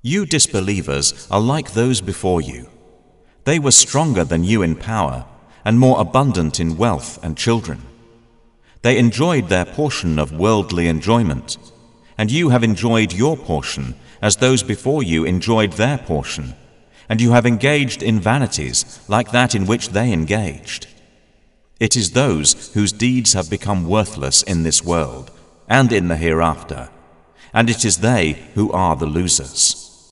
You disbelievers are like those before you. They were stronger than you in power and more abundant in wealth and children. They enjoyed their portion of worldly enjoyment, and you have enjoyed your portion as those before you enjoyed their portion, and you have engaged in vanities like that in which they engaged. It is those whose deeds have become worthless in this world and in the hereafter, and it is they who are the losers.